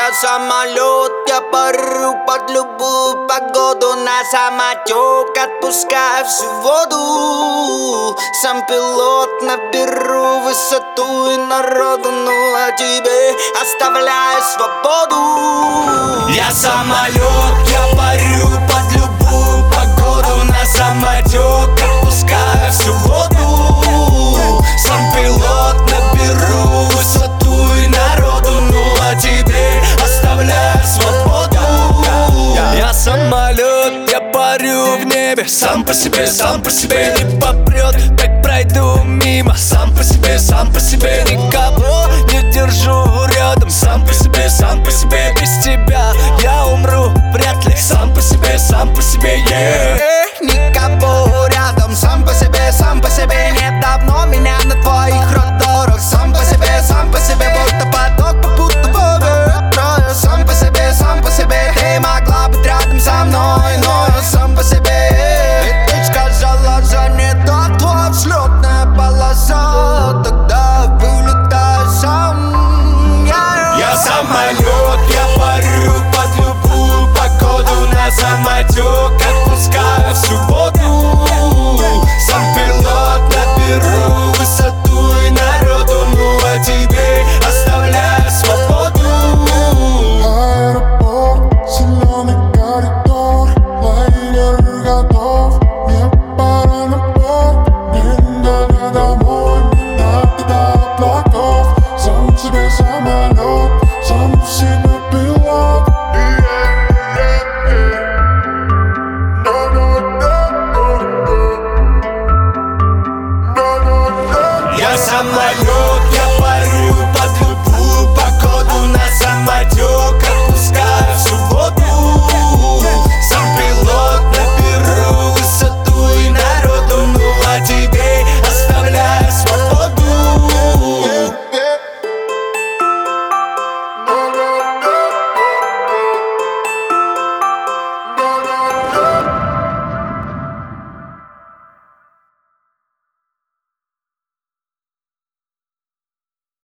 Я самолет, я парю под любую погоду. На самотек отпускаю всю воду. Сам пилот, наберу высоту и народу. Ну а тебе оставляю свободу. Я самолет, я парю под любую погоду. На самотек отпускаю всю воду. Сам пилот, наберу высоту и народу. Ну а тебе оставляю свободу. Я самолет, я парю в небе. Сам по себе не попрет. Так пройду мимо. Сам по себе никого не держу рядом. Сам по себе без тебя я умру вряд ли. Сам по себе, yeah. Никого рядом. Сам по себе нет давно меня на твоих радарах. Сам по себе, будто поток попутного ветра. Сам по себе, ты могла быть рядом со мной, но я сам по себе. И ты сказала, занята твоя взлетная полоса. Тогда вылетай сам. Я самолет, я парю под любую погоду. На самотек отпускаю всю воду.